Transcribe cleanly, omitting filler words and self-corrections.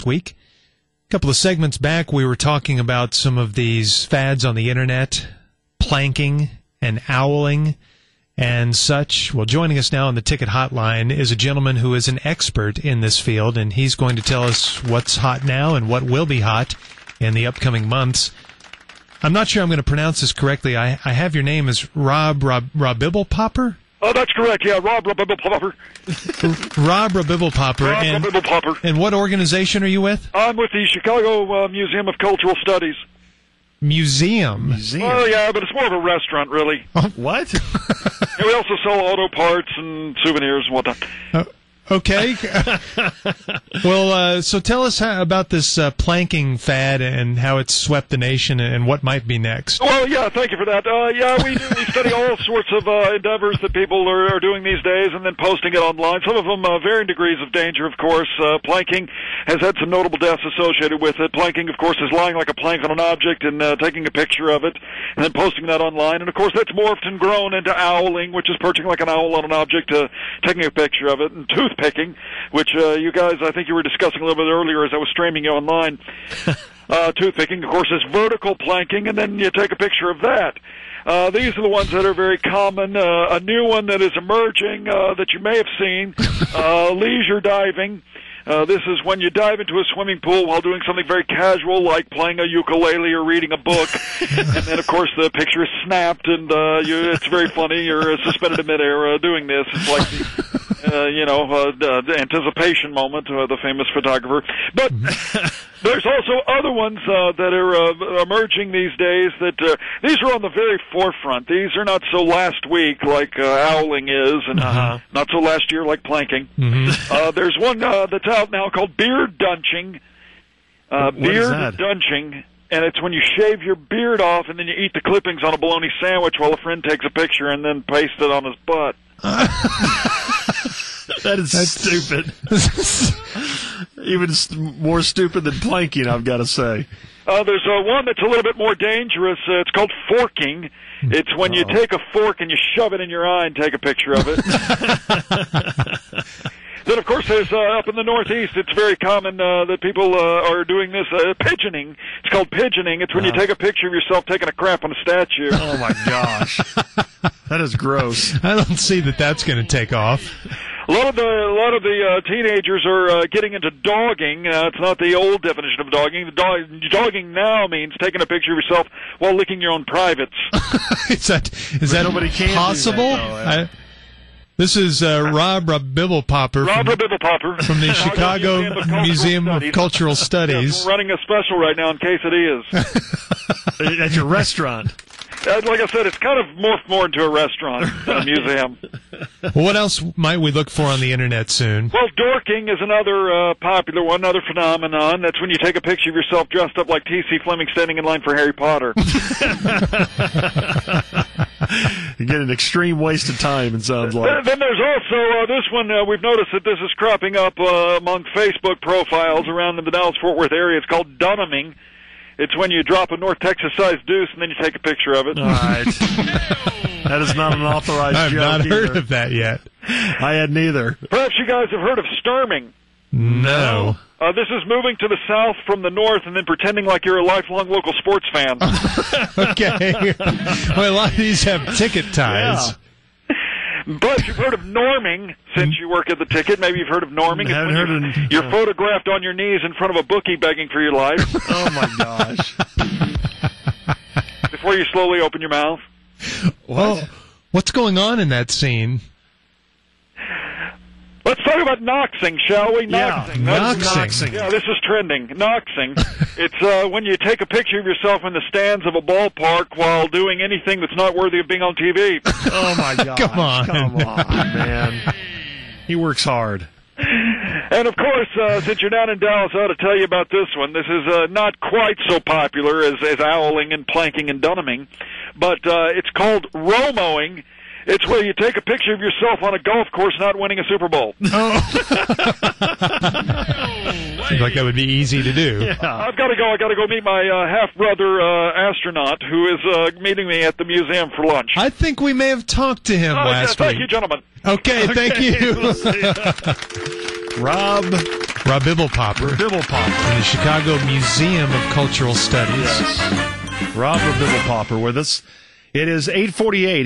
week. A couple of segments back, we were talking about some of these fads on the internet, planking and owling and such. Well, joining us now on the ticket hotline is a gentleman who is an expert in this field, and he's going to tell us what's hot now and what will be hot in the upcoming months. I'm not sure I'm going to pronounce this correctly. I have your name as Rob Rabibblepopper? Oh, that's correct. Yeah, Rob Rabibblepopper. Rob Rabibblepopper. Rob Rabibblepopper. And what organization are you with? I'm with the Chicago Museum of Cultural Studies. Museum? Oh, yeah, but it's more of a restaurant, really. What? And we also sell auto parts and souvenirs and whatnot. Okay. Well, so tell us about this planking fad and how it's swept the nation and what might be next. Well, yeah, thank you for that. We study all sorts of endeavors that people are doing these days and then posting it online. Some of them varying degrees of danger, of course. Planking has had some notable deaths associated with it. Planking, of course, is lying like a plank on an object and taking a picture of it and then posting that online. And, of course, that's morphed and grown into owling, which is perching like an owl on an object, taking a picture of it, and toothpicking, which you guys, I think you were discussing a little bit earlier as I was streaming you online. Toothpicking, of course, is vertical planking, and then you take a picture of that. These are the ones that are very common. A new one that is emerging that you may have seen, leisure diving. This is when you dive into a swimming pool while doing something very casual, like playing a ukulele or reading a book. And then, of course, the picture is snapped, and it's very funny. You're suspended in midair doing this. It's like the anticipation moment, the famous photographer. But there's also other ones that are emerging these days that these are on the very forefront. These are not so last week like owling is, and not so last year like planking. There's one that's out now called beard dunching. Beard dunching. And it's when you shave your beard off and then you eat the clippings on a bologna sandwich while a friend takes a picture and then pastes it on his butt. That's stupid. Even more stupid than planking, I've got to say. There's one that's a little bit more dangerous. It's called forking. It's when you take a fork and you shove it in your eye and take a picture of it. Then, of course, there's up in the Northeast, it's very common that people are doing this pigeoning. It's called pigeoning. It's when you take a picture of yourself taking a crap on a statue. Oh, my gosh. That is gross. I don't see that that's going to take off. A lot of the teenagers are getting into dogging. It's not the old definition of dogging. Dogging now means taking a picture of yourself while licking your own privates. Is that nobody can possible? Do that, though, This is Rob Rabibblepopper from the Chicago Museum of Cultural Studies. Yes, we're running a special right now in case it is. At your restaurant. Like I said, it's kind of morphed more into a restaurant than a museum. Well, what else might we look for on the internet soon? Well, dorking is another popular one, another phenomenon. That's when you take a picture of yourself dressed up like T.C. Fleming standing in line for Harry Potter. You get an extreme waste of time, it sounds like. Then there's also this one. We've noticed that this is cropping up among Facebook profiles around in the Dallas-Fort Worth area. It's called Dunhaming. It's when you drop a North Texas-sized deuce and then you take a picture of it. All right. That is not an authorized joke. I've not heard of that yet. I hadn't either. Perhaps you guys have heard of sturming. No. This is moving to the south from the north and then pretending like you're a lifelong local sports fan. Okay. Well, a lot of these have ticket ties. Yeah. But you've heard of norming since you work at the ticket. Maybe you've heard of norming. You're photographed on your knees in front of a bookie begging for your life. Oh, my gosh. Before you slowly open your mouth. Well, what's going on in that scene? Let's talk about noxing, shall we? Noxing. Noxing. Yeah, this is trending. Noxing. It's when you take a picture of yourself in the stands of a ballpark while doing anything that's not worthy of being on TV. Oh, my God. Come on, man. He works hard. And, of course, since you're down in Dallas, I ought to tell you about this one. This is not quite so popular as owling and planking and dunhaming, but it's called romoing. It's where you take a picture of yourself on a golf course not winning a Super Bowl. Oh. Seems like that would be easy to do. Yeah. I've got to go. I've got to go meet my half-brother astronaut who is meeting me at the museum for lunch. I think we may have talked to him last week. Thank you, gentlemen. Okay, thank you. Rob Rob Bibble-Popper. Bibble-Popper. In the Chicago Museum of Cultural Studies. Yes. Rob Bibble-Popper with us. It is 8:48.